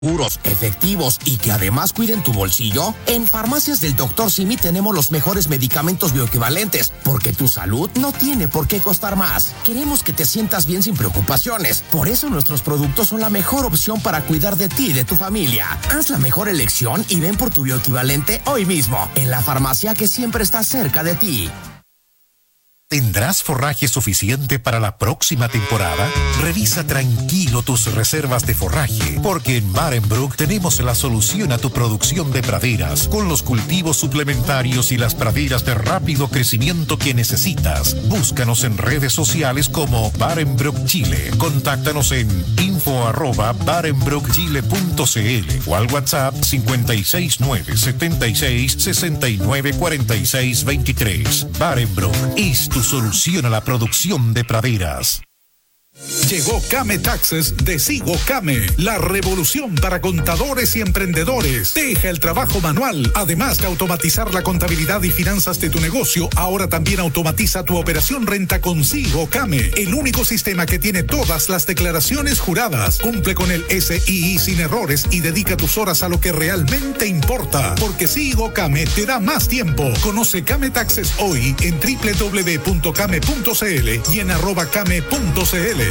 seguros, efectivos y que además cuiden tu bolsillo? En Farmacias del Dr. Simi tenemos los mejores medicamentos bioequivalentes, porque tu salud no tiene por qué costar más. Queremos que te sientas bien sin preocupaciones. Por eso nuestros productos son la mejor opción para cuidar de ti y de tu familia. Haz la mejor elección y ven por tu bioequivalente hoy mismo, en la farmacia que siempre está cerca de ti. ¿Tendrás forraje suficiente para la próxima temporada? Revisa tranquilo tus reservas de forraje, porque en Barenbroek tenemos la solución a tu producción de praderas, con los cultivos suplementarios y las praderas de rápido crecimiento que necesitas. Búscanos en redes sociales como Barenbroek Chile. Contáctanos en info@barenbroekchile.cl o al WhatsApp 56976694623. Barenbroek es tu solución a la producción de praderas. Llegó Kame Taxes de Sigo Kame, la revolución para contadores y emprendedores. Deja el trabajo manual. Además de automatizar la contabilidad y finanzas de tu negocio, ahora también automatiza tu operación renta con Sigo Kame, el único sistema que tiene todas las declaraciones juradas. Cumple con el SII sin errores y dedica tus horas a lo que realmente importa, porque Sigo Kame te da más tiempo. Conoce Kame Taxes hoy en www.kame.cl y en @kame.cl.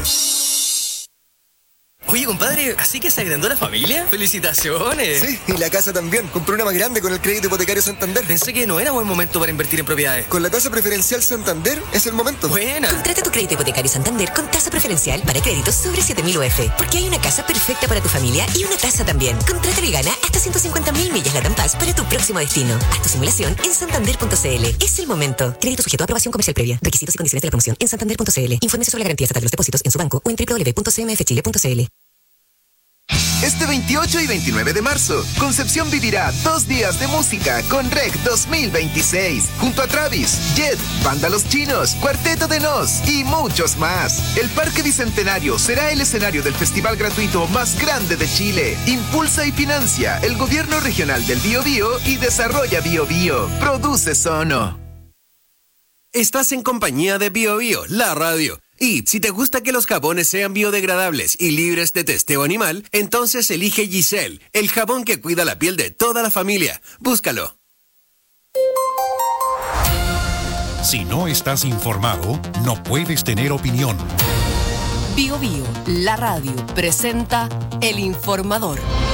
Oye, compadre, ¿así que se agrandó la familia? ¡Felicitaciones! Sí, y la casa también. Compré una más grande con el crédito hipotecario Santander. Pensé que no era buen momento para invertir en propiedades. Con la tasa preferencial Santander es el momento. ¡Buena! Contrata tu crédito hipotecario Santander con tasa preferencial para créditos sobre 7.000 UF. Porque hay una casa perfecta para tu familia y una tasa también. Contrátalo y gana hasta 150.000 millas LATAM Pass para tu próximo destino. Haz tu simulación en santander.cl. Es el momento. Crédito sujeto a aprobación comercial previa. Requisitos y condiciones de la promoción en santander.cl. Infórmese sobre la garantía estatal de los depósitos en su banco o en www.cmfchile.cl. Este 28 y 29 de marzo, Concepción vivirá 2 días de música con REC 2026, junto a Travis, Jet, Banda Los Chinos, Cuarteto de Nos y muchos más. El Parque Bicentenario será el escenario del festival gratuito más grande de Chile. Impulsa y financia el Gobierno Regional del Biobío y desarrolla Biobío. Produce Sono. Estás en compañía de Biobío, la radio. Y si te gusta que los jabones sean biodegradables y libres de testeo animal, entonces elige Giselle, el jabón que cuida la piel de toda la familia. Búscalo. Si no estás informado, no puedes tener opinión. Biobío, la radio, presenta El Informador.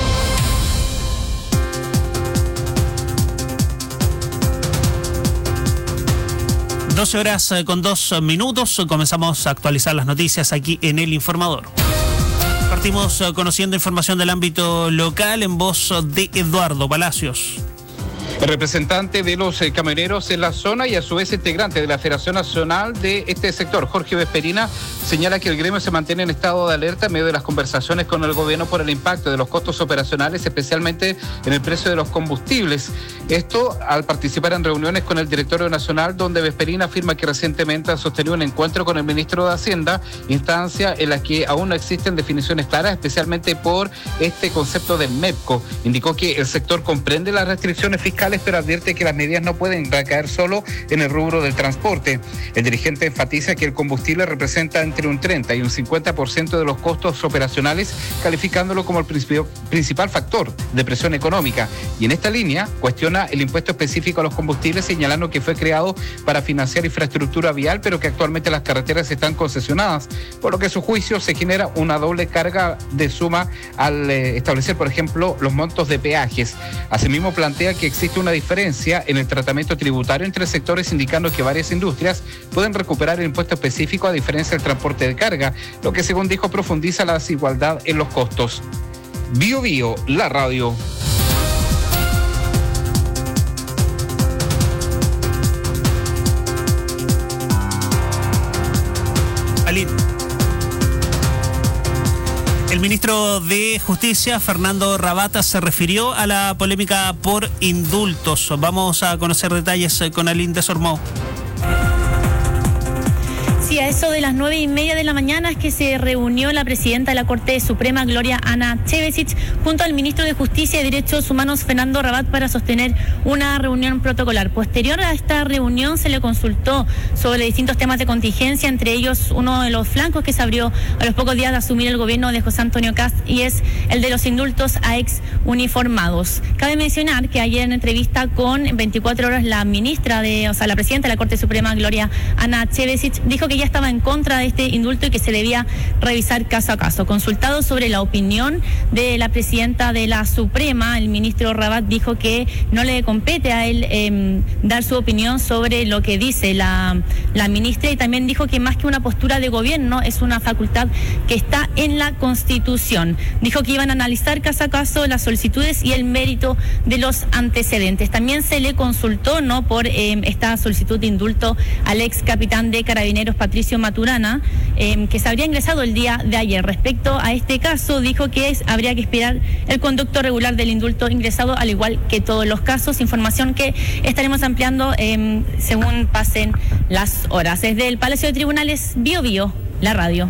12 horas con 2 minutos, comenzamos a actualizar las noticias aquí en El Informador. Partimos conociendo información del ámbito local en voz de Eduardo Palacios. El representante de los camioneros en la zona y a su vez integrante de la Federación Nacional de este sector, Jorge Vesperina, señala que el gremio se mantiene en estado de alerta en medio de las conversaciones con el gobierno por el impacto de los costos operacionales, especialmente en el precio de los combustibles. Esto al participar en reuniones con el directorio nacional, donde Vesperina afirma que recientemente ha sostenido un encuentro con el ministro de Hacienda, instancia en la que aún no existen definiciones claras, especialmente por este concepto del MEPCO. Indicó que el sector comprende las restricciones fiscales, pero advierte que las medidas no pueden recaer solo en el rubro del transporte. El dirigente enfatiza que el combustible representa entre un 30 y un 50% de los costos operacionales, calificándolo como el principal factor de presión económica. Y en esta línea cuestiona el impuesto específico a los combustibles, señalando que fue creado para financiar infraestructura vial, pero que actualmente las carreteras están concesionadas, por lo que a su juicio se genera una doble carga de suma al establecer, por ejemplo, los montos de peajes. Asimismo, plantea que existe una diferencia en el tratamiento tributario entre sectores, indicando que varias industrias pueden recuperar el impuesto específico a diferencia del transporte de carga, lo que, según dijo, profundiza la desigualdad en los costos. Biobío, la radio. Alín. El ministro de Justicia, Fernando Rabata, se refirió a la polémica por indultos. Vamos a conocer detalles con Aline Desormeaux. Sí, a eso de las 9:30 de la mañana es que se reunió la presidenta de la Corte Suprema, Gloria Ana Chevesic, junto al ministro de Justicia y Derechos Humanos, Fernando Rabat, para sostener una reunión protocolar. Posterior a esta reunión se le consultó sobre distintos temas de contingencia, entre ellos uno de los flancos que se abrió a los pocos días de asumir el gobierno de José Antonio Kast, y es el de los indultos a ex uniformados. Cabe mencionar que ayer en entrevista con 24 horas la presidenta de la Corte Suprema, Gloria Ana Chevesic, dijo que ya estaba en contra de este indulto y que se debía revisar caso a caso. Consultado sobre la opinión de la presidenta de la Suprema, el ministro Rabat dijo que no le compete a él dar su opinión sobre lo que dice la ministra, y también dijo que más que una postura de gobierno es una facultad que está en la Constitución. Dijo que iban a analizar caso a caso las solicitudes y el mérito de los antecedentes. También se le consultó por esta solicitud de indulto al ex capitán de Carabineros, Patricio Maturana, que se habría ingresado el día de ayer. Respecto a este caso, dijo que habría que esperar el conducto regular del indulto ingresado, al igual que todos los casos. Información que estaremos ampliando según pasen las horas. Desde el Palacio de Tribunales, Bio, la radio.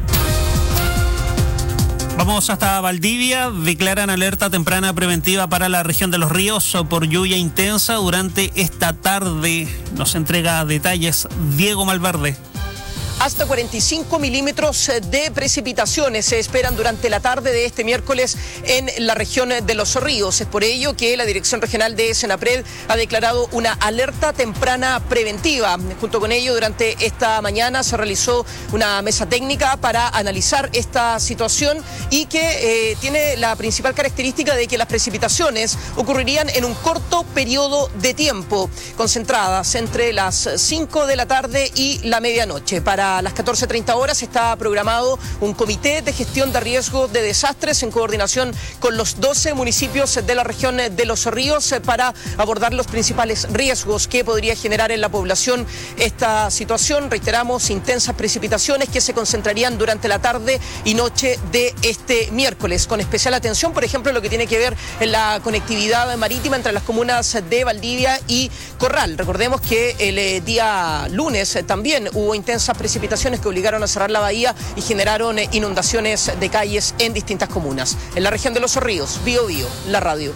Vamos hasta Valdivia. Declaran alerta temprana preventiva para la región de Los Ríos por lluvia intensa durante esta tarde. Nos entrega detalles Diego Malverde. Hasta 45 milímetros de precipitaciones se esperan durante la tarde de este miércoles en la región de Los Ríos. Es por ello que la Dirección Regional de Senapred ha declarado una alerta temprana preventiva. Junto con ello, durante esta mañana se realizó una mesa técnica para analizar esta situación, y que tiene la principal característica de que las precipitaciones ocurrirían en un corto periodo de tiempo, concentradas entre las 5 de la tarde y la medianoche. Para las 14:30 horas está programado un comité de gestión de riesgo de desastres en coordinación con los 12 municipios de la región de Los Ríos para abordar los principales riesgos que podría generar en la población esta situación. Reiteramos, intensas precipitaciones que se concentrarían durante la tarde y noche de este miércoles, con especial atención, por ejemplo, lo que tiene que ver en la conectividad marítima entre las comunas de Valdivia y Corral. Recordemos que el día lunes también hubo intensas precipitaciones que obligaron a cerrar la bahía y generaron inundaciones de calles en distintas comunas. En la región de Los Ríos, Bio, la radio.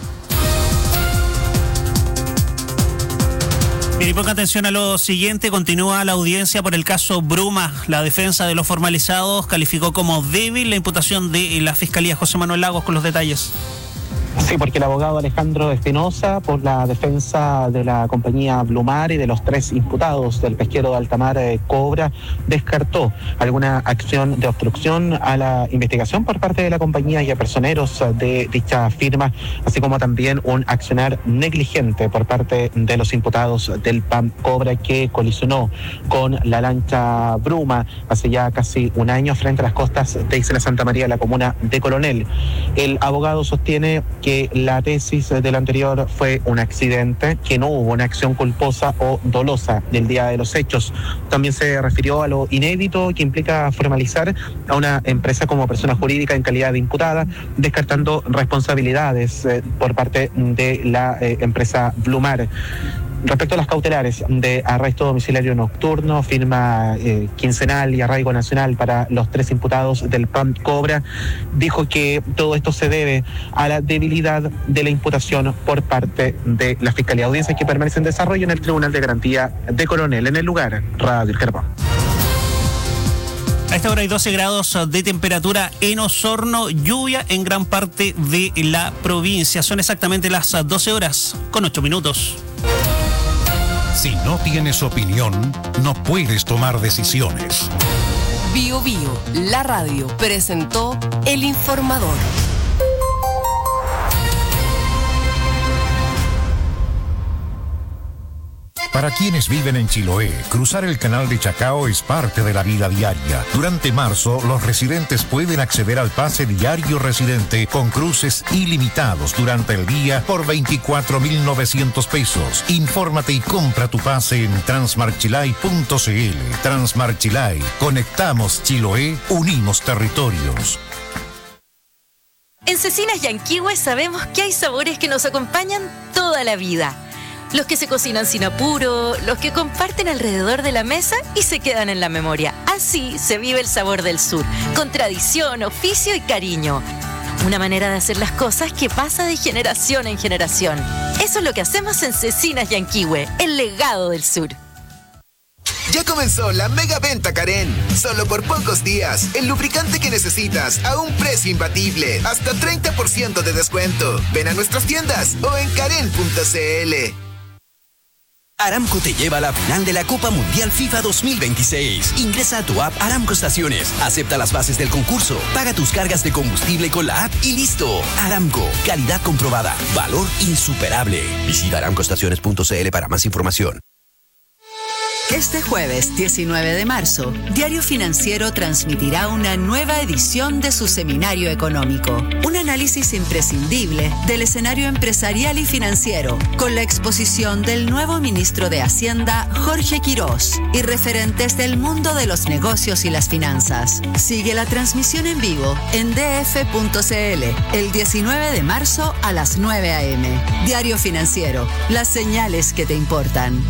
Y ponga atención a lo siguiente. Continúa la audiencia por el caso Bruma. La defensa de los formalizados calificó como débil la imputación de la Fiscalía. José Manuel Lagos con los detalles. Sí, porque el abogado Alejandro Espinosa, por la defensa de la compañía Blumar y de los 3 imputados del pesquero de Altamar Cobra, descartó alguna acción de obstrucción a la investigación por parte de la compañía y a personeros de dicha firma, así como también un accionar negligente por parte de los imputados del PAM Cobra, que colisionó con la lancha Bruma hace ya casi un año frente a las costas de Isla Santa María, la comuna de Coronel. El abogado sostiene que la tesis del anterior fue un accidente, que no hubo una acción culposa o dolosa del día de los hechos. También se refirió a lo inédito que implica formalizar a una empresa como persona jurídica en calidad de imputada, descartando responsabilidades por parte de la empresa Blumar. Respecto a las cautelares de arresto domiciliario nocturno, firma quincenal y arraigo nacional para los 3 imputados del PAM Cobra, dijo que todo esto se debe a la debilidad de la imputación por parte de la Fiscalía. Audiencia que permanece en desarrollo en el Tribunal de Garantía de Coronel. En el lugar, Radio El Germán. A esta hora hay 12 grados de temperatura en Osorno, lluvia en gran parte de la provincia. Son exactamente las 12 horas con 8 minutos. Si no tienes opinión, no puedes tomar decisiones. Bio, la radio, presentó El Informador. Para quienes viven en Chiloé, cruzar el canal de Chacao es parte de la vida diaria. Durante marzo, los residentes pueden acceder al pase diario residente con cruces ilimitados durante el día por 24.900 pesos. Infórmate y compra tu pase en transmarchilay.cl. Transmarchilay. Conectamos Chiloé, unimos territorios. En Cecinas Yanquihue sabemos que hay sabores que nos acompañan toda la vida. Los que se cocinan sin apuro, los que comparten alrededor de la mesa y se quedan en la memoria. Así se vive el sabor del sur, con tradición, oficio y cariño. Una manera de hacer las cosas que pasa de generación en generación. Eso es lo que hacemos en Cecinas Yanquihue, el legado del sur. Ya comenzó la mega venta Karen. Solo por pocos días. El lubricante que necesitas a un precio imbatible. Hasta 30% de descuento. Ven a nuestras tiendas o en karen.cl. Aramco te lleva a la final de la Copa Mundial FIFA 2026. Ingresa a tu app Aramco Estaciones, acepta las bases del concurso, paga tus cargas de combustible con la app y listo. Aramco, calidad comprobada, valor insuperable. Visita aramcoestaciones.cl para más información. Este jueves 19 de marzo, Diario Financiero transmitirá una nueva edición de su seminario económico. Un análisis imprescindible del escenario empresarial y financiero, con la exposición del nuevo ministro de Hacienda, Jorge Quirós, y referentes del mundo de los negocios y las finanzas. Sigue la transmisión en vivo en df.cl el 19 de marzo a las 9 a.m. Diario Financiero, las señales que te importan.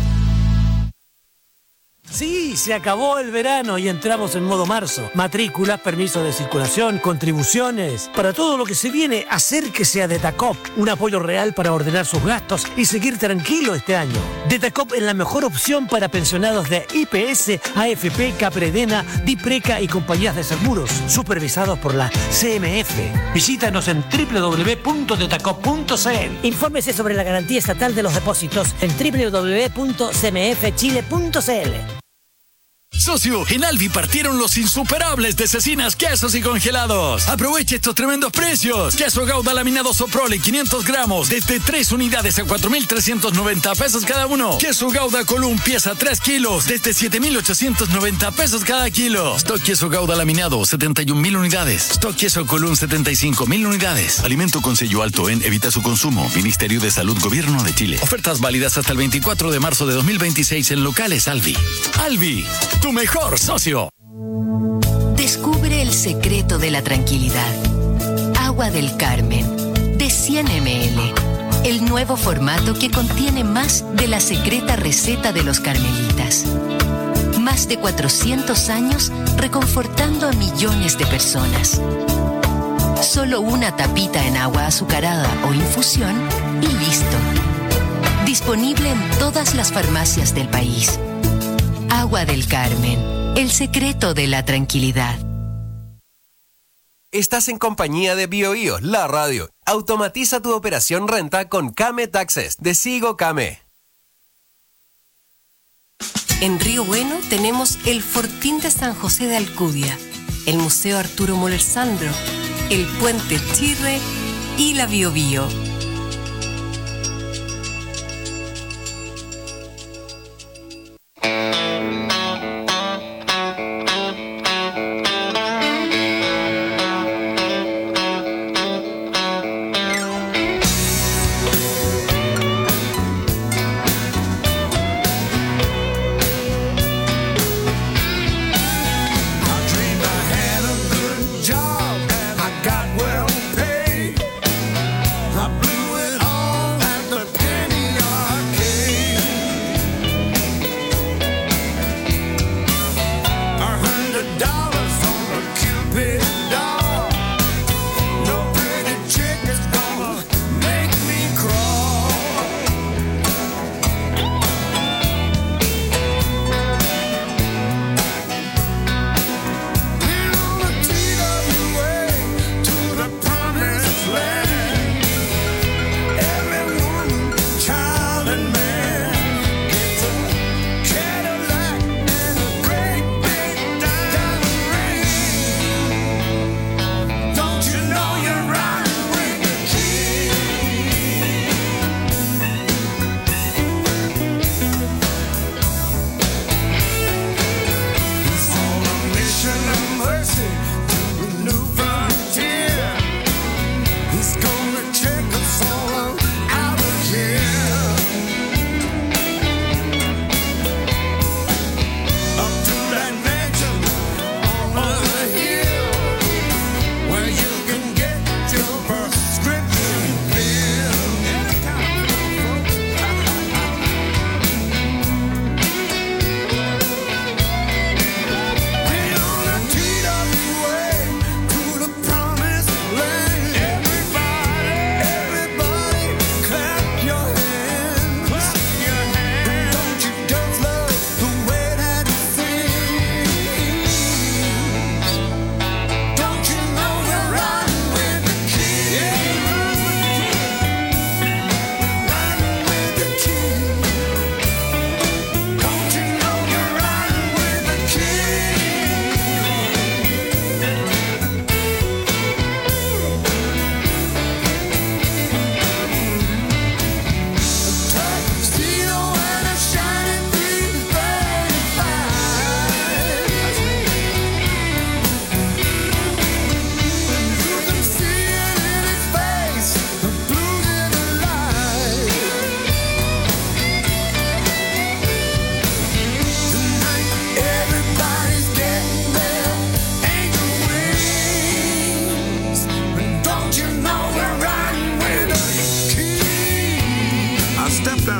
Sí, se acabó el verano y entramos en modo marzo. Matrículas, permisos de circulación, contribuciones. Para todo lo que se viene, acérquese a Detacop. Un apoyo real para ordenar sus gastos y seguir tranquilo este año. Detacop es la mejor opción para pensionados de IPS, AFP, Capredena, Dipreca y compañías de seguros, supervisados por la CMF. Visítanos en www.detacop.cl. Infórmese sobre la garantía estatal de los depósitos en www.cmfchile.cl. Socio, en Alvi partieron los insuperables de Cecinas Quesos y Congelados. Aproveche estos tremendos precios. Queso Gouda laminado Soprole 500 gramos desde 3 unidades a 4.390 pesos cada uno. Queso Gouda Column pieza 3 kilos desde 7.890 pesos cada kilo. Stock queso Gouda laminado 71.000 unidades. Stock queso Column 75.000 unidades. Alimento con sello alto en Evita su consumo. Ministerio de Salud Gobierno de Chile. Ofertas válidas hasta el 24 de marzo de 2026 en locales Alvi. Alvi, tu mejor socio. Descubre el secreto de la tranquilidad. Agua del Carmen, de 100 ml. El nuevo formato que contiene más de la secreta receta de los carmelitas. Más de 400 años reconfortando a millones de personas. Solo una tapita en agua azucarada o infusión y listo. Disponible en todas las farmacias del país. Agua del Carmen, el secreto de la tranquilidad. Estás en compañía de BioBio, la radio. Automatiza tu operación renta con Kame Taxes de Sigo Kame. En Río Bueno tenemos el Fortín de San José de Alcudia, el Museo Arturo Moller Sandro, el Puente Chirre y la BioBio. I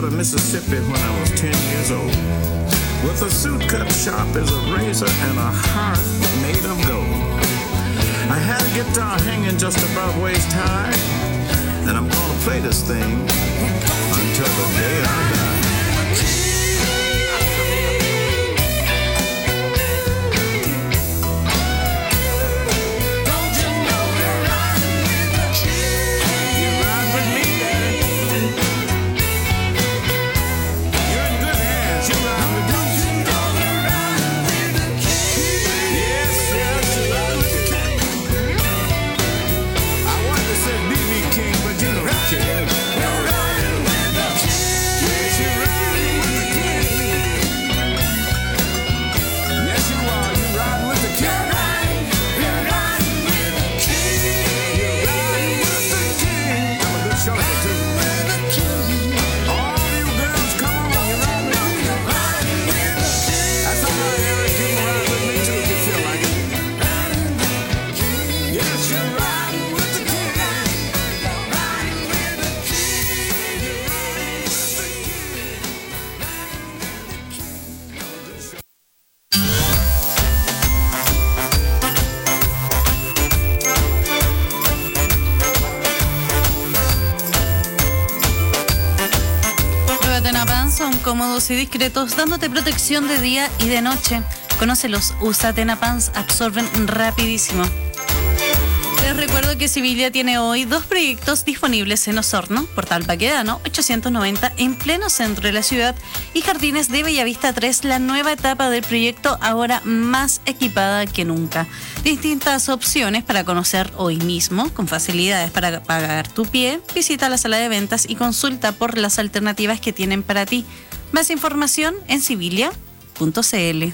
out of Mississippi when I was 10 years old, with a suit cut sharp as a razor and a heart made of gold. I had a guitar hanging just above waist high, and I'm gonna play this thing until the day I die. Cómodos y discretos, dándote protección de día y de noche. Conócelos, usa Tena Pants, absorben rapidísimo. Les recuerdo que Sibilia tiene hoy 2 proyectos disponibles en Osorno, Portal Baquedano 890 en pleno centro de la ciudad y Jardines de Bellavista 3, la nueva etapa del proyecto ahora más equipada que nunca. Distintas opciones para conocer hoy mismo, con facilidades para pagar tu pie. Visita la sala de ventas y consulta por las alternativas que tienen para ti. Más información en sibilia.cl.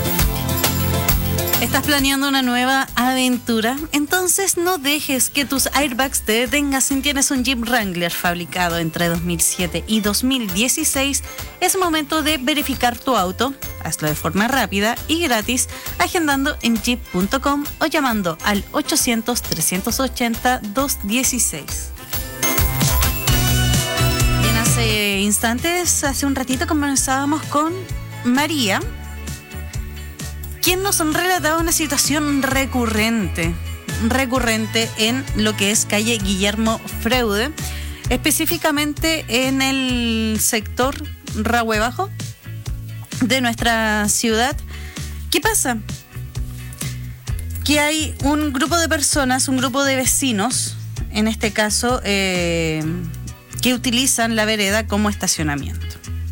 ¿Estás planeando una nueva aventura? Entonces no dejes que tus airbags te detengan si tienes un Jeep Wrangler fabricado entre 2007 y 2016. Es momento de verificar tu auto. Hazlo de forma rápida y gratis agendando en jeep.com o llamando al 800-380-216. Bien, hace instantes, hace un ratito conversábamos con María, quien nos relataba una situación recurrente en lo que es calle Guillermo Freude, específicamente en el sector Rahue Bajo de nuestra ciudad. ¿Qué pasa? Que hay un grupo de personas, un grupo de vecinos, en este caso, que utilizan la vereda como estacionamiento.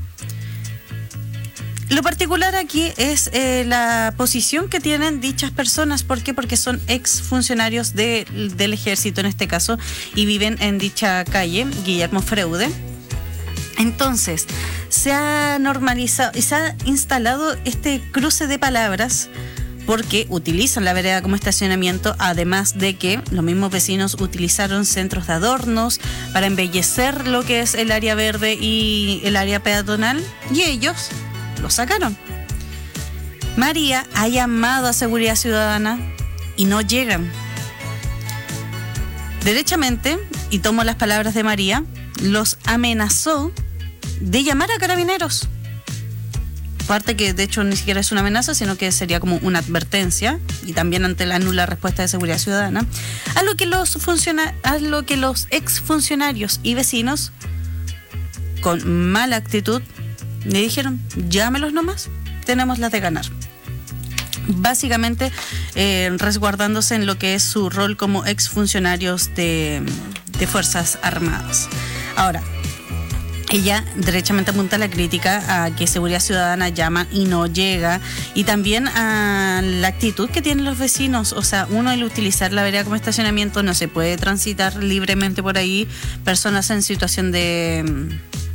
Lo particular aquí es la posición que tienen dichas personas. ¿Por qué? Porque son exfuncionarios del ejército en este caso y viven en dicha calle, Guillermo Freude. Entonces, se ha normalizado y se ha instalado este cruce de palabras porque utilizan la vereda como estacionamiento, además de que los mismos vecinos utilizaron centros de adornos para embellecer lo que es el área verde y el área peatonal, y ellos lo sacaron. María ha llamado a Seguridad Ciudadana y no llegan. Derechamente, y tomo las palabras de María, los amenazó de llamar a carabineros. Parte que de hecho ni siquiera es una amenaza, sino que sería como una advertencia, y también ante la nula respuesta de Seguridad Ciudadana, a lo que los exfuncionarios y vecinos, con mala actitud, le dijeron: llámelos nomás, tenemos las de ganar. Básicamente resguardándose en lo que es su rol como exfuncionarios de Fuerzas Armadas. Ahora, ella derechamente apunta la crítica a que Seguridad Ciudadana llama y no llega, y también a la actitud que tienen los vecinos. O sea, uno, al utilizar la vereda como estacionamiento, no se puede transitar libremente por ahí. Personas en situación de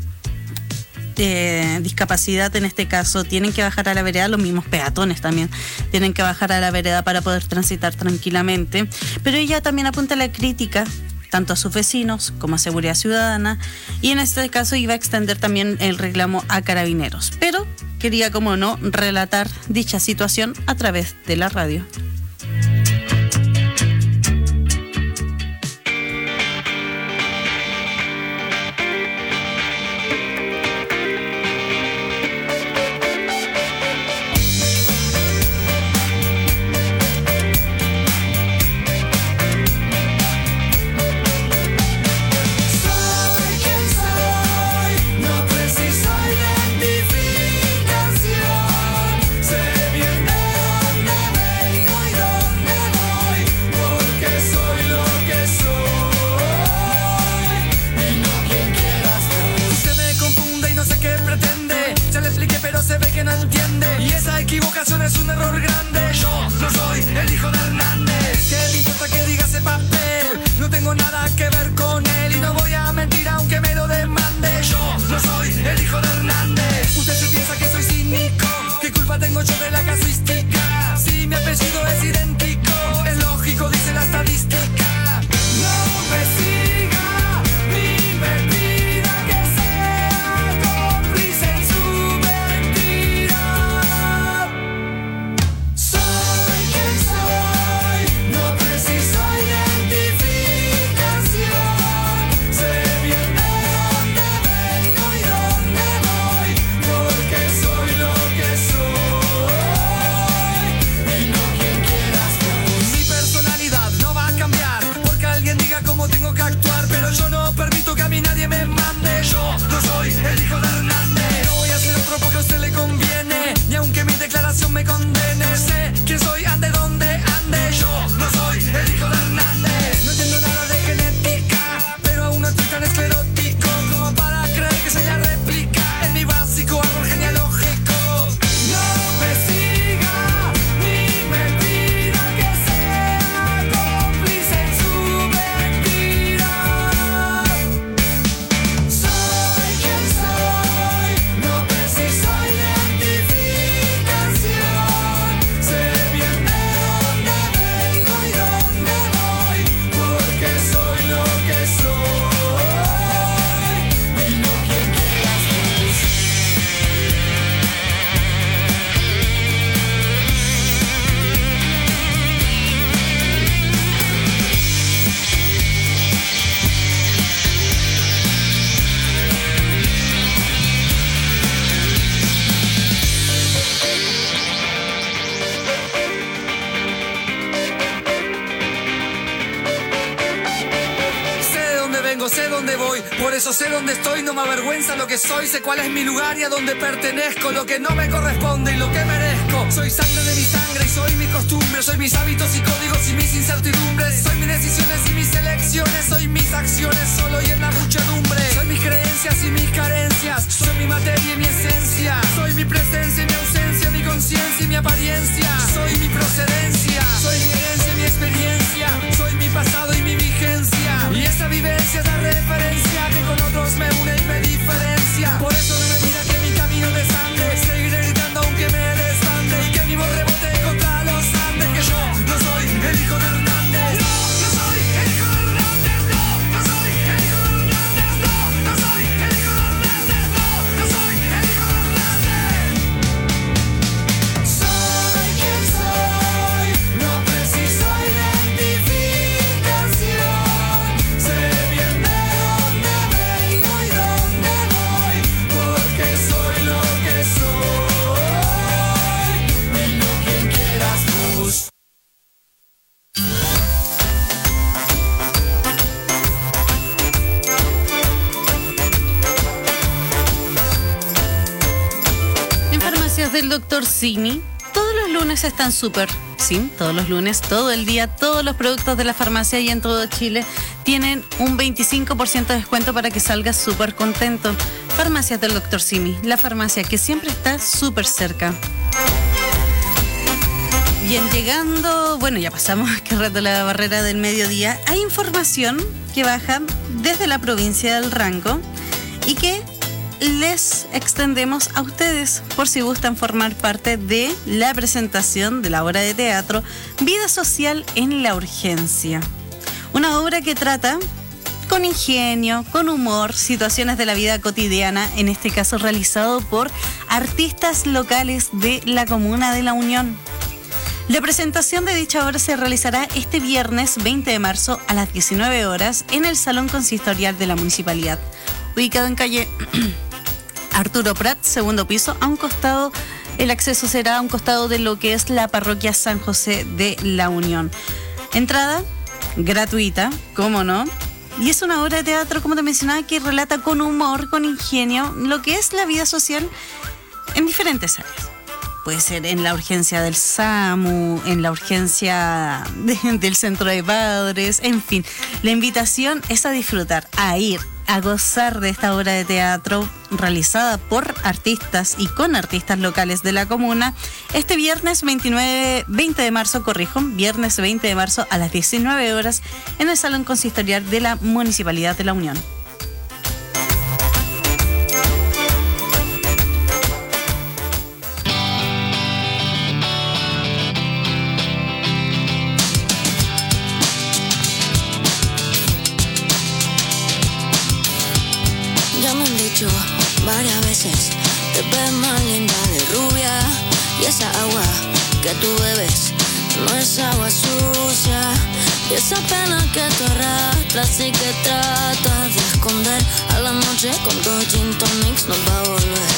discapacidad en este caso tienen que bajar a la vereda, los mismos peatones también tienen que bajar a la vereda para poder transitar tranquilamente. Pero ella también apunta la crítica tanto a sus vecinos como a Seguridad Ciudadana, y en este caso iba a extender también el reclamo a carabineros, pero quería, como no, relatar dicha situación a través de la radio. dónde voy. Por eso sé dónde estoy, no me avergüenza lo que soy. Sé cuál es mi lugar y a dónde pertenezco. Lo que no me corresponde y lo que merezco. Soy sangre de mi sangre y soy mi costumbre. Soy mis hábitos y códigos y mis incertidumbres. Soy mis decisiones y mis elecciones. Soy mis acciones solo y en la muchedumbre. Soy mis creencias y mis carencias. Soy mi materia y mi esencia. Soy mi presencia y mi ausencia. Mi conciencia y mi apariencia. Soy mi procedencia. Soy mi herencia y mi experiencia. Soy mi pasado y mi vigencia. Y esa vivencia es la referencia que con otros me une y me diferencia. Por eso no me pida que mi camino desande. Seguiré gritando aunque me desbande. Y que mi voz rebote contra los Andes. Que yo no soy el hijo de Hernández. No soy el hijo de Hernández. No soy el hijo de Hernández. No soy el hijo de Hernández. No soy el hijo de Hernández. Soy quien soy. No preciso identificación. Sé bien de dónde vengo y dónde voy. Porque soy lo que soy. Y no quien quieras vos. En farmacias del Dr. Simi, todos los lunes están súper. Sí, todos los lunes, todo el día, todos los productos de la farmacia y en todo Chile tienen un 25% de descuento para que salgas súper contento. Farmacias del Dr. Simi, la farmacia que siempre está súper cerca. Bien, llegando, bueno, ya pasamos que rato la barrera del mediodía. Hay información que baja desde la provincia del Ranco y que les extendemos a ustedes por si gustan formar parte de la presentación de la obra de teatro Vida Social en la Urgencia. Una obra que trata con ingenio, con humor, situaciones de la vida cotidiana, en este caso realizado por artistas locales de la Comuna de La Unión. La presentación de dicha obra se realizará este viernes 20 de marzo a las 19 horas en el Salón Consistorial de la Municipalidad, ubicado en calle Arturo Prat, segundo piso, a un costado. El acceso será a un costado de lo que es la parroquia San José de La Unión. Entrada gratuita, cómo no. Y es una obra de teatro, como te mencionaba, que relata con humor, con ingenio, lo que es la vida social en diferentes áreas. Puede ser en la urgencia del SAMU, en la urgencia del centro de padres, en fin. La invitación es a disfrutar, a ir, a gozar de esta obra de teatro realizada por artistas y con artistas locales de la comuna este viernes 20 de marzo, viernes 20 de marzo a las 19 horas en el Salón Consistorial de la Municipalidad de La Unión. Varias veces te ves más linda de rubia y esa agua que tú bebes no es agua sucia y esa pena que te arrastras y que tratas de esconder a la noche con 2 gin tonics no va a volver.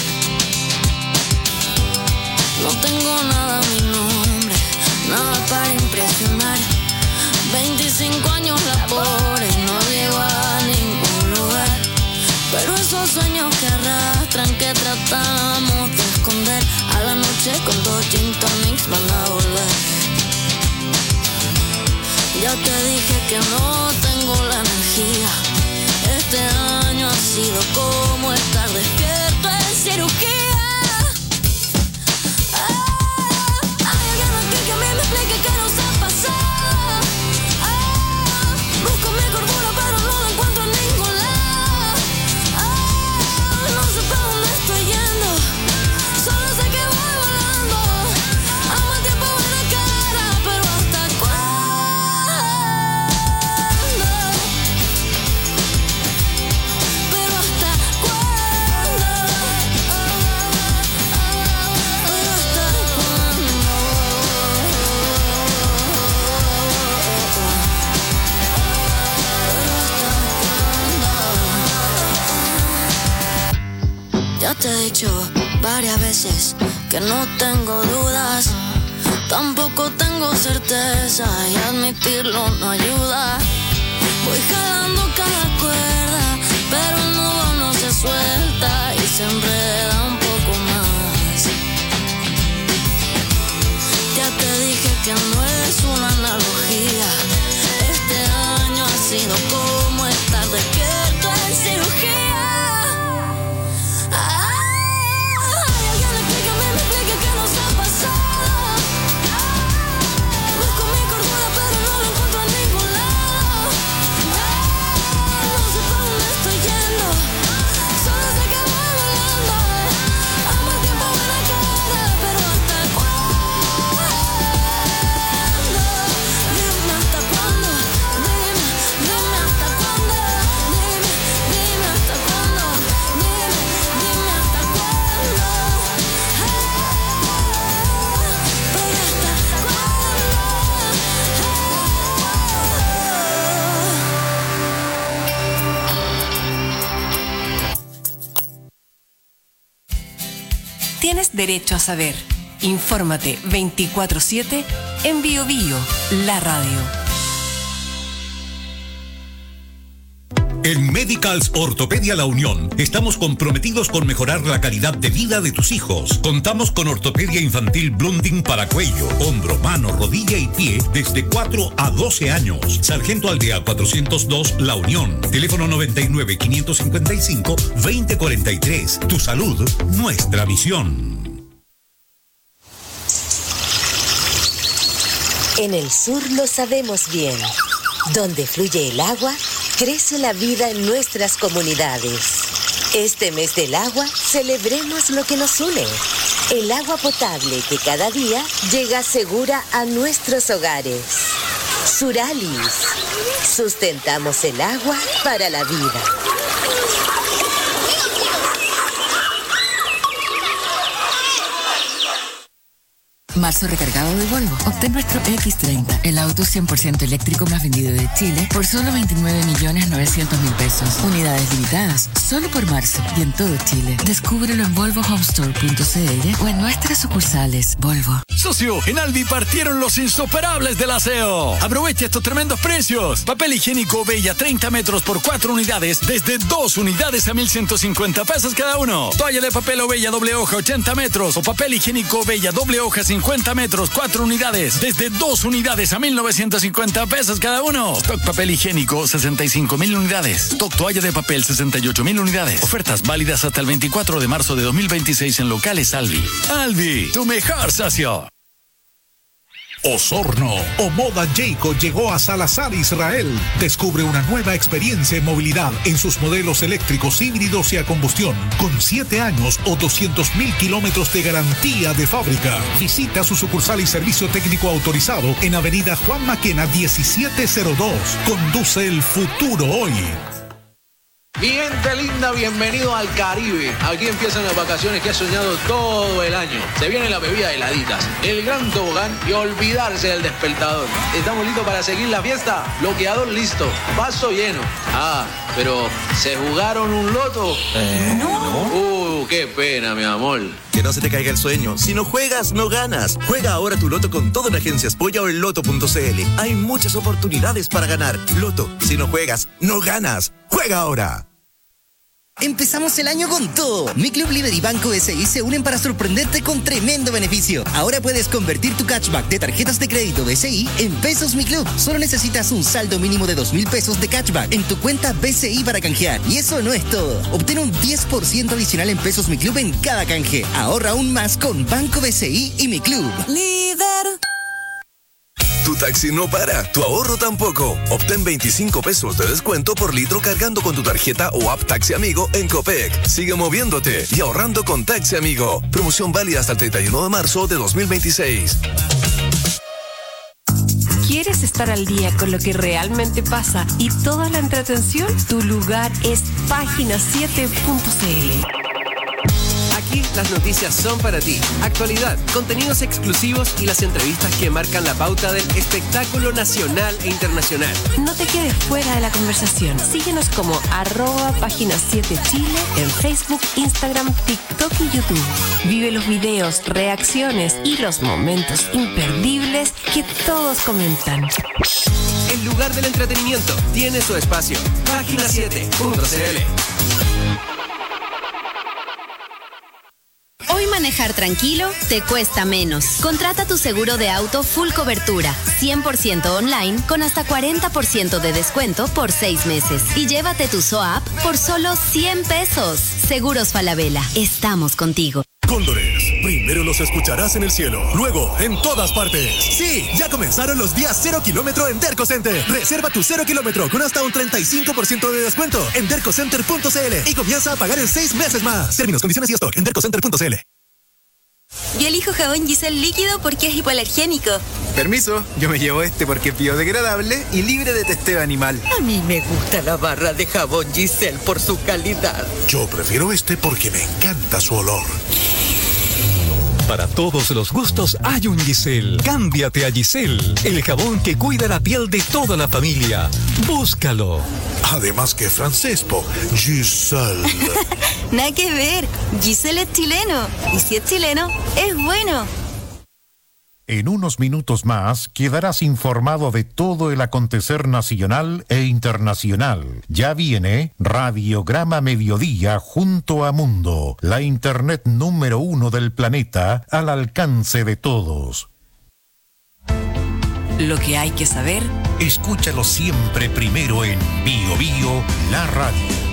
No tengo nada a mi nombre, nada para impresionar. 25 años la pobre no llego a ningún lugar. Pero esos sueños que arrastran, que tratamos de esconder, a la noche con 2 gin tonics van a volver. Ya te dije que no tengo la energía. Este año ha sido como estar despierto en cirugía. Hay alguien aquí que a mí me explique qué nos ha pasado. Busco mi cordura pero no la encuentro en ningún lado. No sé para dónde estoy yendo, solo sé que voy volando. A más tiempo buena cara, pero ¿hasta cuándo? Pero ¿hasta cuándo? Pero ¿hasta cuándo? Ya te he dicho varias veces que no tengo dudas, tampoco tengo certeza y admitirlo no ayuda. Voy jalando cada cuerda Tienes derecho a saber. Infórmate 24/7 en Bio Bio, la radio. En Medicals Ortopedia La Unión estamos comprometidos con mejorar la calidad de vida de tus hijos. Contamos con ortopedia infantil Blunding para cuello, hombro, mano, rodilla y pie desde 4 a 12 años. Sargento Aldea 402 La Unión. Teléfono 99-555-2043. Tu salud, nuestra visión. En el sur lo sabemos bien. Donde fluye el agua, crece la vida en nuestras comunidades. Este mes del agua, celebremos lo que nos une. El agua potable que cada día llega segura a nuestros hogares. Suralis. Sustentamos el agua para la vida. Marzo recargado de Volvo. Obtén nuestro X30, el auto 100% eléctrico más vendido de Chile, por solo 29.900.000 pesos. Unidades limitadas, solo por marzo y en todo Chile. Descúbrelo en volvohomestore.cl o en nuestras sucursales. Volvo. Socio, en Alvi partieron los insuperables del aseo. Aprovecha estos tremendos precios. Papel higiénico Bella 30 metros por 4 unidades, desde 2 unidades a 1.150 pesos cada uno. Toalla de papel Bella doble hoja 80 metros o papel higiénico Bella doble hoja 50 metros, 4 unidades, desde 2 unidades a 1.950 pesos cada uno. Stock papel higiénico 65.000 unidades. Stock toalla de papel 68.000 unidades. Ofertas válidas hasta el 24 de marzo de 2026 en locales Alvi. Alvi, tu mejor socio. Osorno o Moda Jayco llegó a Salazar, Israel. Descubre una nueva experiencia en movilidad en sus modelos eléctricos, híbridos y a combustión, con 7 años o 200.000 kilómetros de garantía de fábrica. Visita su sucursal y servicio técnico autorizado en Avenida Juan Maquena 1702. Conduce el futuro hoy. Mi gente linda, bienvenido al Caribe. Aquí empiezan las vacaciones que has soñado todo el año. Se viene la bebida heladitas, el gran tobogán y olvidarse del despertador. ¿Estamos listos para seguir la fiesta? Bloqueador listo, vaso lleno. Ah, pero ¿se jugaron un loto? No. Qué pena, mi amor. Que no se te caiga el sueño. Si no juegas, no ganas. Juega ahora tu loto con todo en Agencias Polla o en loto.cl. Hay muchas oportunidades para ganar. Loto, si no juegas, no ganas. ¡Juega ahora! Empezamos el año con todo. Mi Club Libre y Banco SI se unen para sorprenderte con tremendo beneficio. Ahora puedes convertir tu cashback de tarjetas de crédito BCI en pesos Mi Club. Solo necesitas un saldo mínimo de 2.000 pesos de cashback en tu cuenta BCI para canjear. Y eso no es todo. Obtén un 10% adicional en pesos Mi Club en cada canje. Ahorra aún más con Banco BCI y Mi Club. Líder. Tu taxi no para, tu ahorro tampoco. Obtén 25 pesos de descuento por litro cargando con tu tarjeta o app Taxi Amigo en Copec. Sigue moviéndote y ahorrando con Taxi Amigo. Promoción válida hasta el 31 de marzo de 2026. ¿Quieres estar al día con lo que realmente pasa y toda la entretención? Tu lugar es página7.cl. Aquí las noticias son para ti. Actualidad, contenidos exclusivos y las entrevistas que marcan la pauta del espectáculo nacional e internacional. No te quedes fuera de la conversación. Síguenos como @página7chile en Facebook, Instagram, TikTok y YouTube. Vive los videos, reacciones y los momentos imperdibles que todos comentan. El lugar del entretenimiento tiene su espacio. Página7.cl. Hoy manejar tranquilo te cuesta menos. Contrata tu seguro de auto full cobertura, 100% online, con hasta 40% de descuento por 6 meses. Y llévate tu SOAP por solo 100 pesos. Seguros Falabella, estamos contigo. Cóndores, primero los escucharás en el cielo, luego en todas partes. Sí, ya comenzaron los días 0 kilómetro en Derco Center. Reserva tu 0 kilómetro con hasta un 35% de descuento en dercocenter.cl y comienza a pagar en 6 meses más. Términos, condiciones y stock en dercocenter.cl. Yo elijo jabón Giselle líquido porque es hipoalergénico. Permiso, yo me llevo este porque es biodegradable y libre de testeo animal. A mí me gusta la barra de jabón Giselle por su calidad. Yo prefiero este porque me encanta su olor. Para todos los gustos hay un Giselle. Cámbiate a Giselle, el jabón que cuida la piel de toda la familia. Búscalo. Además que francés, po. Giselle. Nada que ver. Giselle es chileno. Y si es chileno, es bueno. En unos minutos más quedarás informado de todo el acontecer nacional e internacional. Ya viene Radiograma Mediodía junto a Mundo, la internet número 1 del planeta al alcance de todos. Lo que hay que saber, escúchalo siempre primero en Bio Bio, la radio.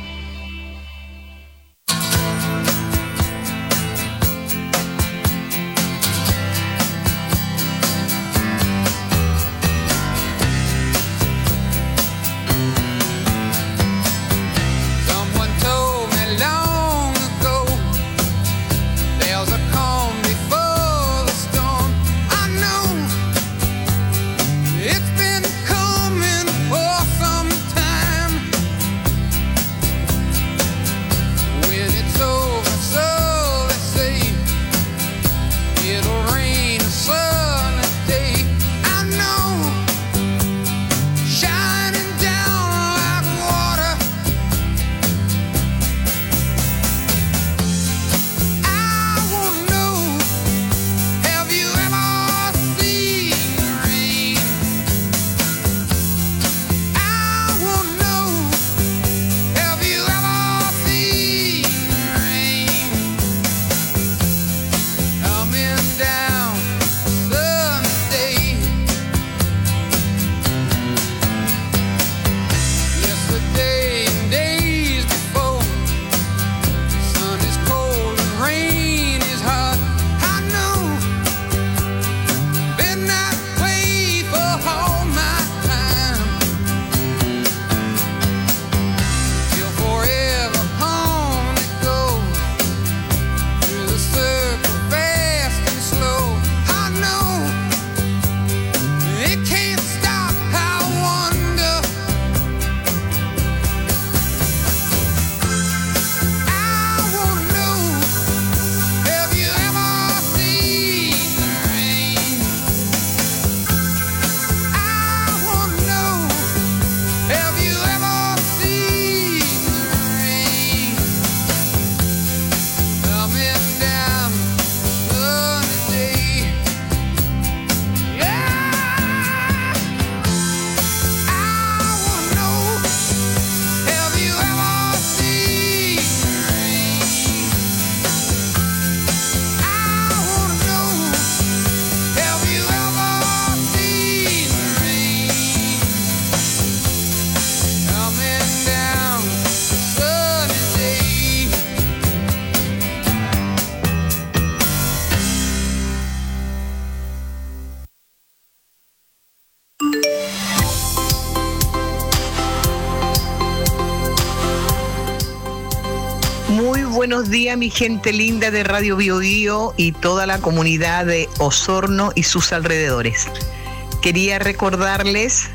Buenos días, mi gente linda de Radio Bio Bio y toda la comunidad de Osorno y sus alrededores. Quería recordarles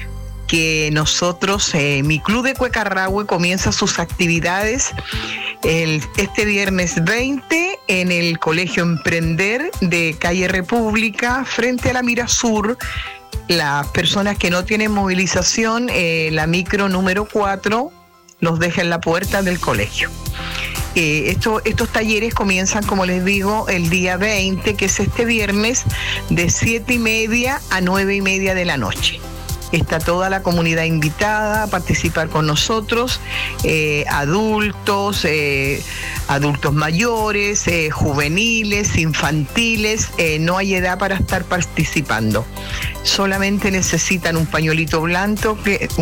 que nosotros, mi club de Cuecarrahue comienza sus actividades este viernes 20 en el Colegio Emprender de Calle República, frente a la Mira Sur. Las personas que no tienen movilización, la micro número 4 los deja en la puerta del colegio. Estos talleres comienzan, como les digo, el día 20, que es este viernes, de 7:30 a 9:30 de la noche. Está toda la comunidad invitada a participar con nosotros, adultos, adultos mayores, juveniles, infantiles, no hay edad para estar participando. Solamente necesitan un pañuelito blanco,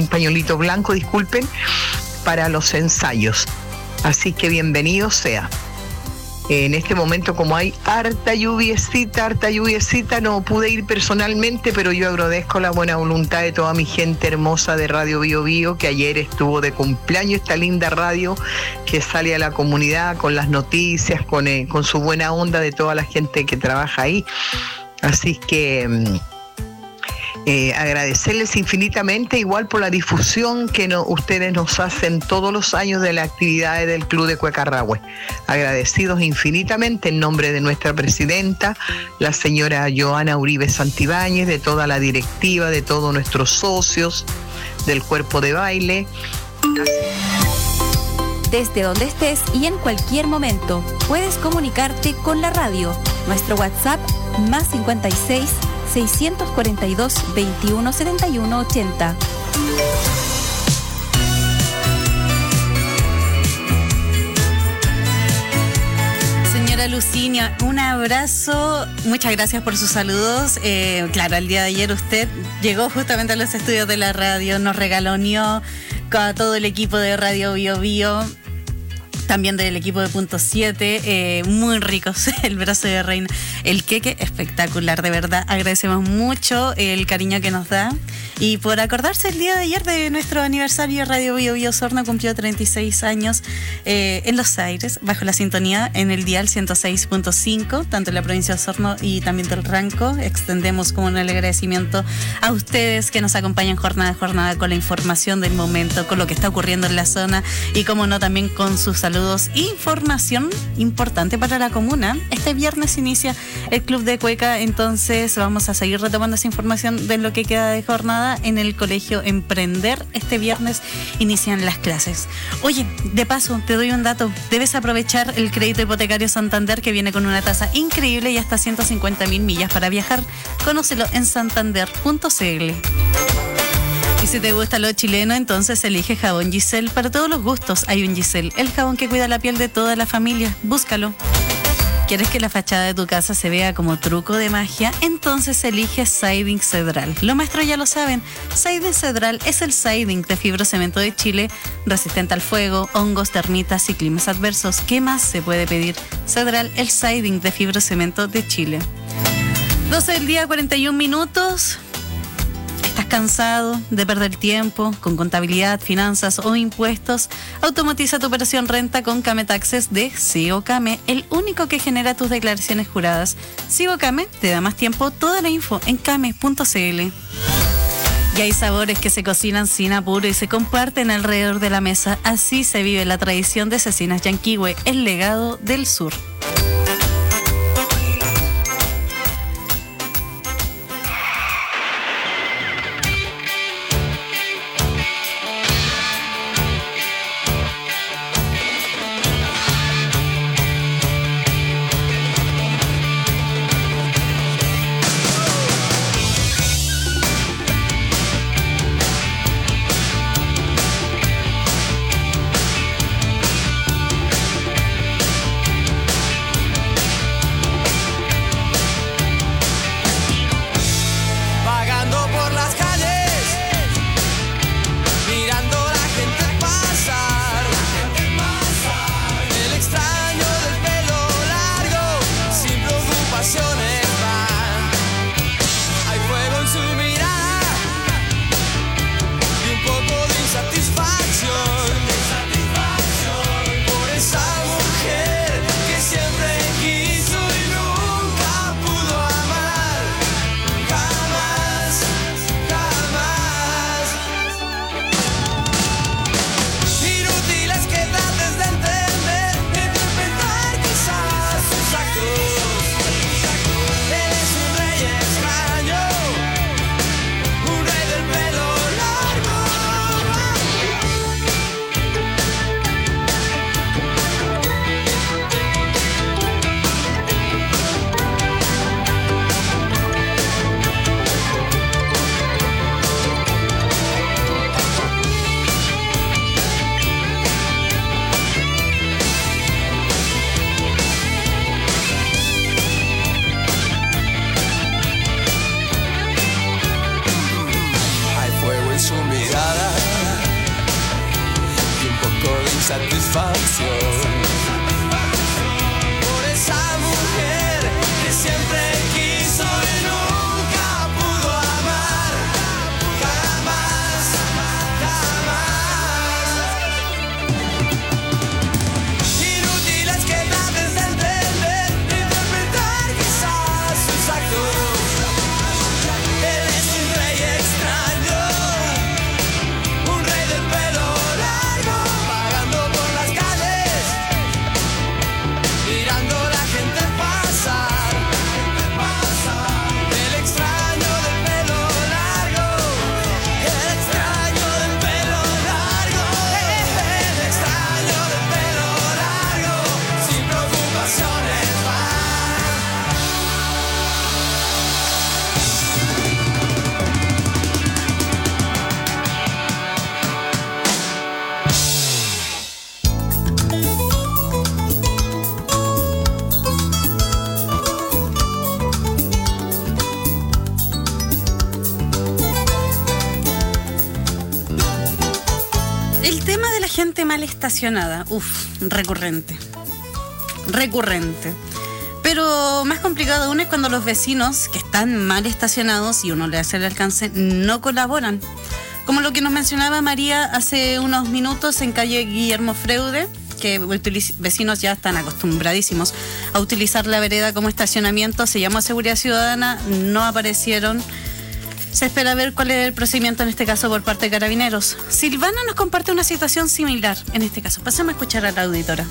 para los ensayos. Así que bienvenido sea. En este momento, como hay harta lluviecita, no pude ir personalmente, pero yo agradezco la buena voluntad de toda mi gente hermosa de Radio Bio Bio, que ayer estuvo de cumpleaños esta linda radio que sale a la comunidad con las noticias, con su buena onda de toda la gente que trabaja ahí. Así que Agradecerles infinitamente, igual por la difusión que ustedes nos hacen todos los años de las actividades del Club de Cuecarrahue. Agradecidos infinitamente en nombre de nuestra presidenta, la señora Joana Uribe Santibáñez, de toda la directiva, de todos nuestros socios, del cuerpo de baile. Desde donde estés y en cualquier momento puedes comunicarte con la radio. Nuestro WhatsApp +56 642 21 71 80. Señora Lucinia, un abrazo, muchas gracias por sus saludos. Claro, el día de ayer usted llegó justamente a los estudios de la radio, nos regaloneó a todo el equipo de Radio Bio Bio, también del equipo de Punto 7, muy ricos, el brazo de reina, el queque espectacular, de verdad, agradecemos mucho el cariño que nos da y por acordarse el día de ayer de nuestro aniversario. Radio Bio Bio Osorno cumplió 36 años en Los Aires, bajo la sintonía en el dial 106.5, tanto en la provincia de Osorno y también del Ranco. Extendemos como un agradecimiento a ustedes que nos acompañan jornada a jornada con la información del momento, con lo que está ocurriendo en la zona y como no también con sus saludos. Información importante para la comuna. Este viernes inicia el Club de Cueca, entonces vamos a seguir retomando esa información de lo que queda de jornada en el Colegio Emprender. Este viernes inician las clases. Oye, de paso, te doy un dato. Debes aprovechar el crédito hipotecario Santander, que viene con una tasa increíble y hasta 150.000 millas para viajar. Conócelo en santander.cl. Y si te gusta lo chileno, entonces elige jabón Giselle. Para todos los gustos hay un Giselle, el jabón que cuida la piel de toda la familia. Búscalo. ¿Quieres que la fachada de tu casa se vea como truco de magia? Entonces elige Siding Cedral. Los maestros ya lo saben. Siding Cedral es el siding de fibrocemento de Chile, resistente al fuego, hongos, termitas y climas adversos. ¿Qué más se puede pedir? Cedral, el siding de fibrocemento de Chile. 12 del día, 41 minutos. ¿Estás cansado de perder tiempo con contabilidad, finanzas o impuestos? Automatiza tu operación renta con Came Taxes de Came, el único que genera tus declaraciones juradas. Came te da más tiempo. Toda la info en came.cl. Y hay sabores que se cocinan sin apuro y se comparten alrededor de la mesa. Así se vive la tradición de Cecinas Yanquihue, el legado del sur. gente mal estacionada, recurrente. Pero más complicado aún es cuando los vecinos que están mal estacionados y uno le hace el alcance no colaboran. Como lo que nos mencionaba María hace unos minutos en calle Guillermo Freude, que vecinos ya están acostumbradísimos a utilizar la vereda como estacionamiento. Se llamó a Seguridad Ciudadana, no aparecieron. Se espera ver cuál es el procedimiento en este caso por parte de Carabineros. Silvana nos comparte una situación similar en este caso. Pasemos a escuchar a la auditora.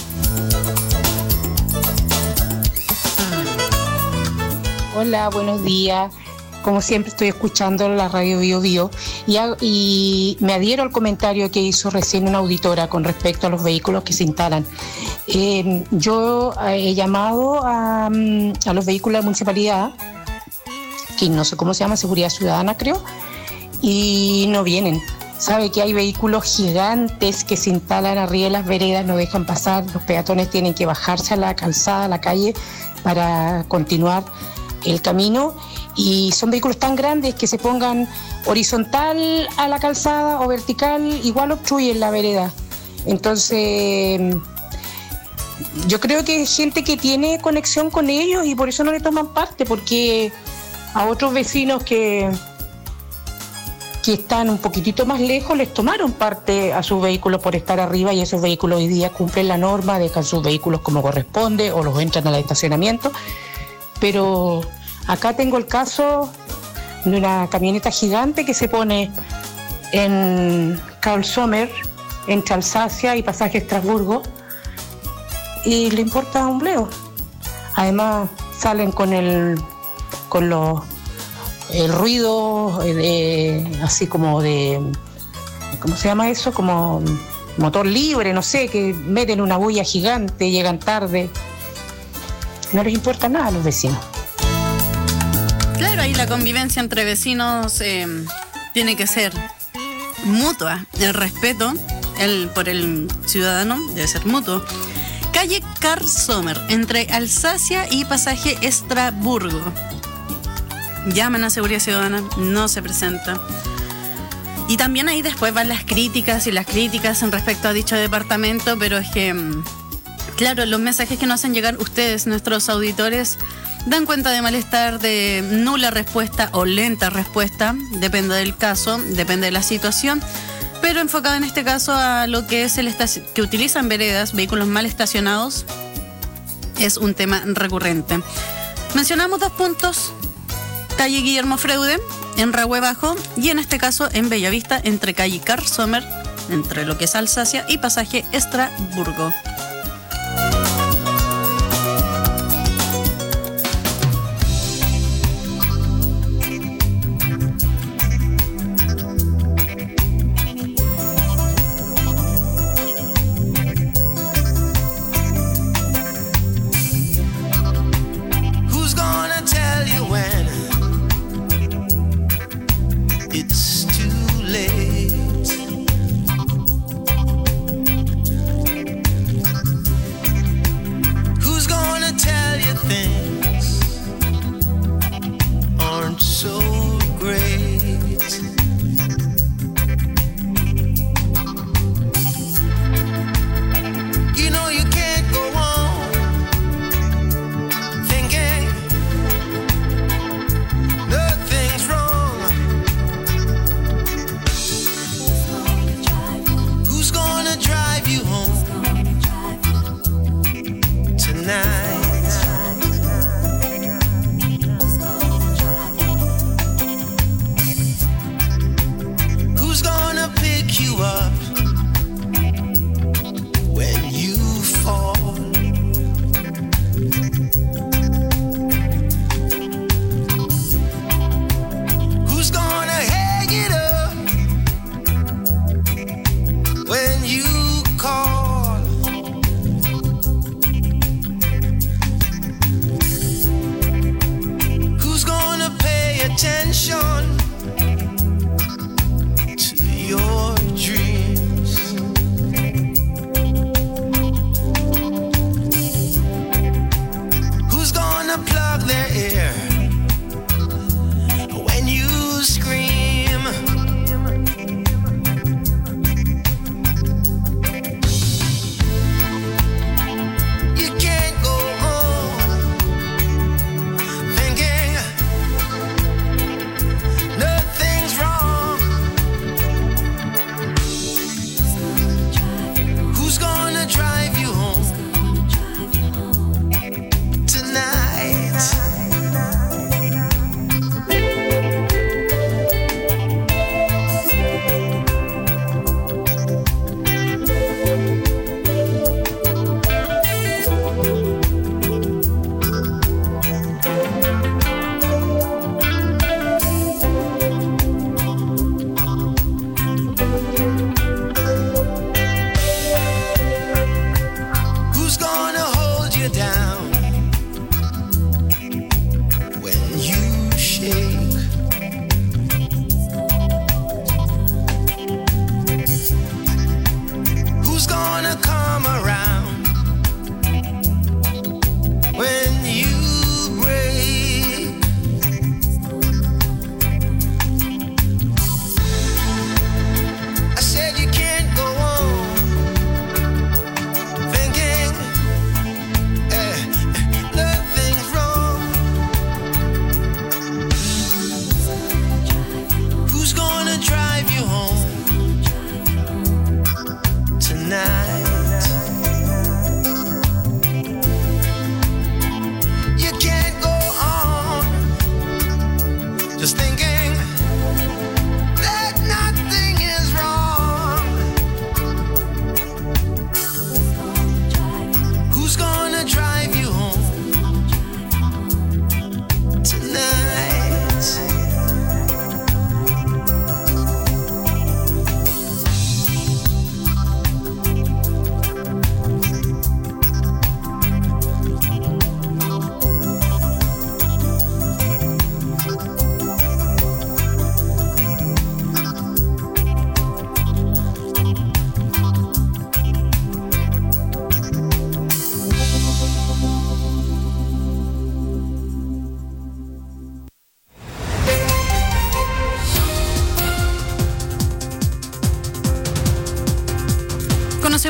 Hola, buenos días. Como siempre estoy escuchando la radio Bio Bio y me adhiero al comentario que hizo recién una auditora con respecto a los vehículos que se instalan. Yo he llamado a los vehículos de la municipalidad, que no sé cómo se llama, Seguridad Ciudadana creo, y no vienen. Sabe que hay vehículos gigantes que se instalan arriba de las veredas, no dejan pasar, los peatones tienen que bajarse a la calzada, a la calle para continuar el camino, y son vehículos tan grandes que se pongan horizontal a la calzada o vertical, igual obstruyen la vereda. Entonces yo creo que hay gente que tiene conexión con ellos y por eso no le toman parte, porque a otros vecinos que están un poquitito más lejos les tomaron parte a sus vehículos por estar arriba, y esos vehículos hoy día cumplen la norma, dejan sus vehículos como corresponde o los entran al estacionamiento. Pero acá tengo el caso de una camioneta gigante que se pone en Carl Sommer, entre Alsacia y Pasaje Estrasburgo, y le importa un bledo. Además salen con el ruido así como de, ¿cómo se llama eso? Como motor libre, no sé, que meten una bulla gigante, llegan tarde. No les importa nada a los vecinos. Claro, ahí la convivencia entre vecinos tiene que ser mutua. El respeto por el ciudadano debe ser mutuo. Calle Carl Sommer, entre Alsacia y Pasaje Estrasburgo. Llaman a Seguridad Ciudadana, no se presenta. Y también ahí después van las críticas en respecto a dicho departamento, pero es que, claro, los mensajes que nos hacen llegar ustedes, nuestros auditores, dan cuenta de malestar, de nula respuesta o lenta respuesta, depende del caso, depende de la situación, pero enfocado en este caso a lo que es que utilizan veredas, vehículos mal estacionados, es un tema recurrente. Mencionamos 2 puntos: calle Guillermo Freude, en Rahue Bajo, y en este caso en Bellavista, entre calle Carl Sommer, entre lo que es Alsacia y Pasaje Estrasburgo.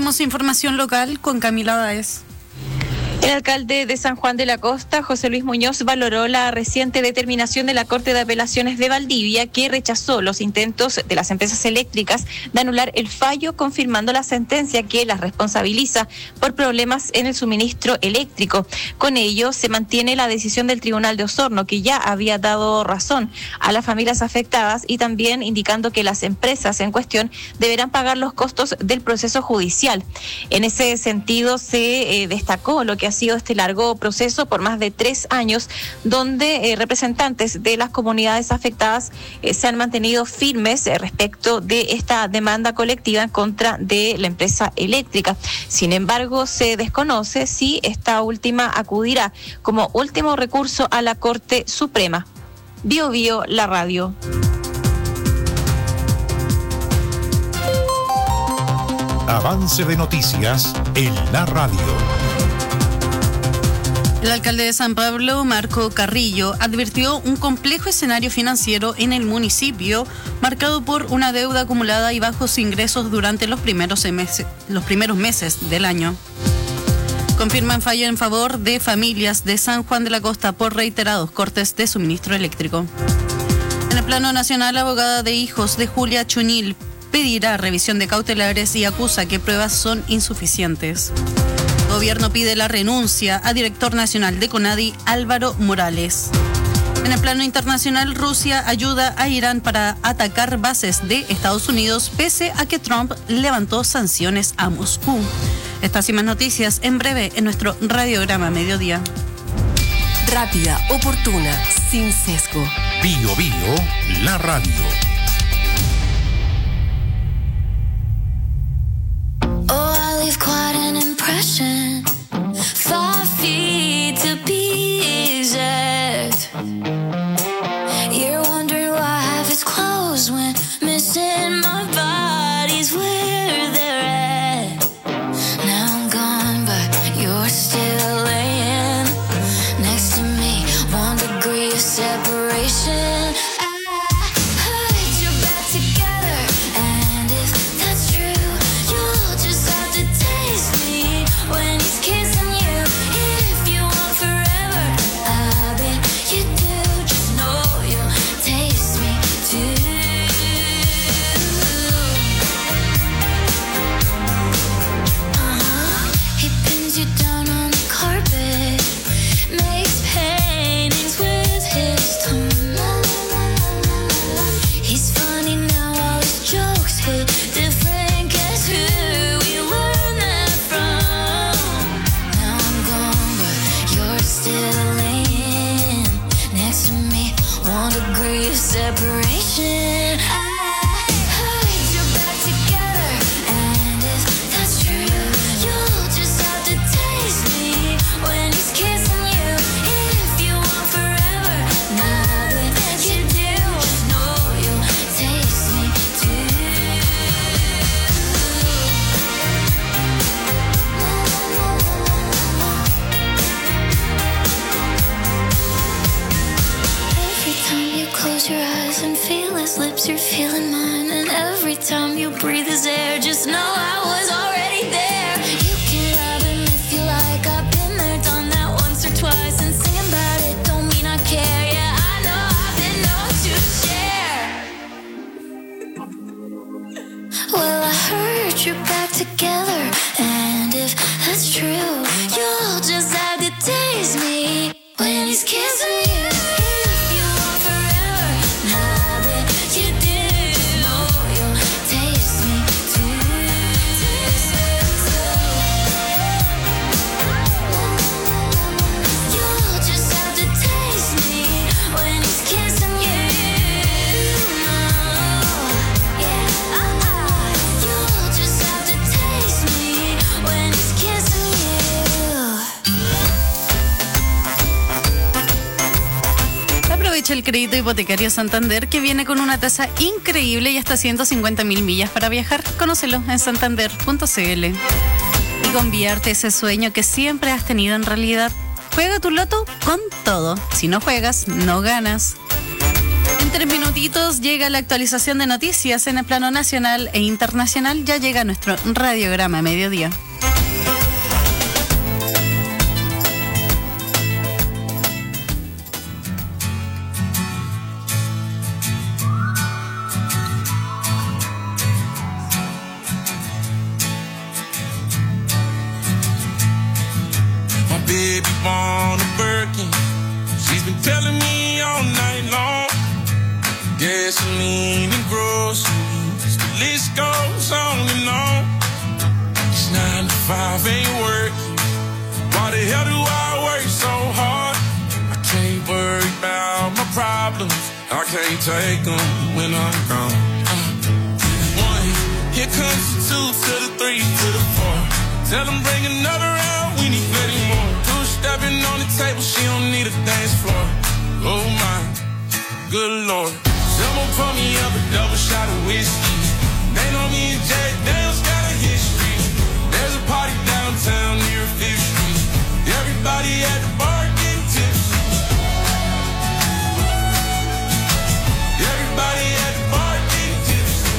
Tenemos información local con Camila Báez. El alcalde de San Juan de la Costa, José Luis Muñoz, valoró la reciente determinación de la Corte de Apelaciones de Valdivia, que rechazó los intentos de las empresas eléctricas de anular el fallo, confirmando la sentencia que las responsabiliza por problemas en el suministro eléctrico. Con ello, se mantiene la decisión del Tribunal de Osorno, que ya había dado razón a las familias afectadas, y también indicando que las empresas en cuestión deberán pagar los costos del proceso judicial. En ese sentido, se destacó lo que ha sido este largo proceso por más de 3 años, donde representantes de las comunidades afectadas se han mantenido firmes respecto de esta demanda colectiva en contra de la empresa eléctrica. Sin embargo, se desconoce si esta última acudirá como último recurso a la Corte Suprema. Bio Bio, la radio. Avance de noticias en la radio. El alcalde de San Pablo, Marco Carrillo, advirtió un complejo escenario financiero en el municipio, marcado por una deuda acumulada y bajos ingresos durante los primeros meses del año. Confirman fallo en favor de familias de San Juan de la Costa por reiterados cortes de suministro eléctrico. En el plano nacional, la abogada de hijos de Julia Chuñil pedirá revisión de cautelares y acusa que pruebas son insuficientes. El gobierno pide la renuncia a director nacional de CONADI, Álvaro Morales. En el plano internacional, Rusia ayuda a Irán para atacar bases de Estados Unidos, pese a que Trump levantó sanciones a Moscú. Estas y más noticias en breve en nuestro Radiograma Mediodía. Rápida, oportuna, sin sesgo. Bio Bio, la radio. Quite an impression. 5 feet to be exact. You're wondering why half is closed when missing my body's where they're at. Now I'm gone, but you're still laying next to me. 1 degree of separation. Separation. Your eyes and feel his lips, you're feeling mine. And every time you breathe his air, just know I was already there. You can love him if you like. I've been there, done that once or twice. And singing about it don't mean I care. Yeah, I know I've been known to share. Well, I heard you're back together, and if that's true, you'll just have to taste me when he's kissing you. El crédito hipotecario Santander, que viene con una tasa increíble y hasta 150.000 millas para viajar. Conócelo en santander.cl y convierte ese sueño que siempre has tenido en realidad. Juega tu loto con todo. Si no juegas, no ganas. En En 3 minutitos llega la actualización de noticias en el plano nacional e internacional. Ya llega nuestro radiograma mediodía. Baby born a Birkin. She's been telling me all night long. Gasoline and groceries, the list goes on and on. It's 9 to 5, ain't working. Why the hell do I work so hard? I can't worry about my problems. I can't take them when I'm gone. 1, here comes the 2 to the 3 to the 4. Tell them bring another round, we need plenty more. Stepping on the table, she don't need a dance floor. Oh my, good Lord. Someone pour me up a double shot of whiskey. They know me and Jack Daniels got a history. There's a party downtown near 5th Street. Everybody at the bar getting tipsy. Everybody at the bar getting tipsy.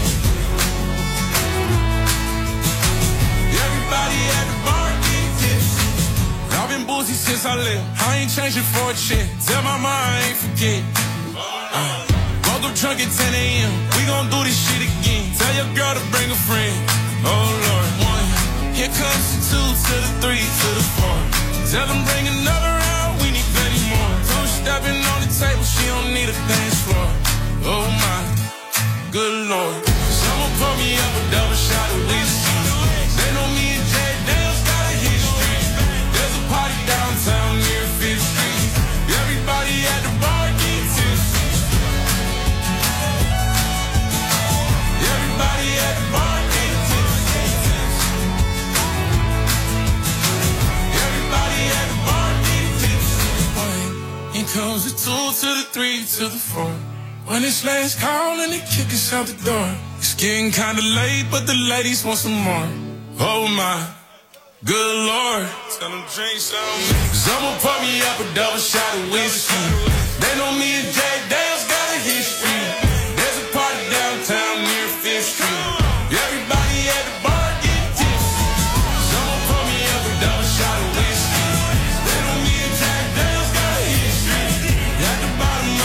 Everybody at the bar getting tipsy. I've been boozy since I left. I ain't changing for a check. Tell my mom I ain't forget. Woke up drunk at 10 a.m. We gon' do this shit again. Tell your girl to bring a friend. Oh Lord. 1, here comes the 2 to the 3 to the 4. Tell them bring another round. We need plenty more. 2 stepping on the table. She don't need a dance floor. Oh my, good Lord. Someone pour me up a double shot of whiskey. They know me and Jack Daniels got a history. There's a party downtown near 5th Street. Everybody at the bar getting tipsy. Everybody at the bar getting tipsy. Everybody at the bar getting tipsy. Here comes the 2 to the 3 to the 4. When it's last call and they kick us out the door. It's getting kinda late, but the ladies want some more. Oh my, good Lord. Tell them drink some. Someone pour me up a double shot of whiskey. They know me and Jack Daniels got a history.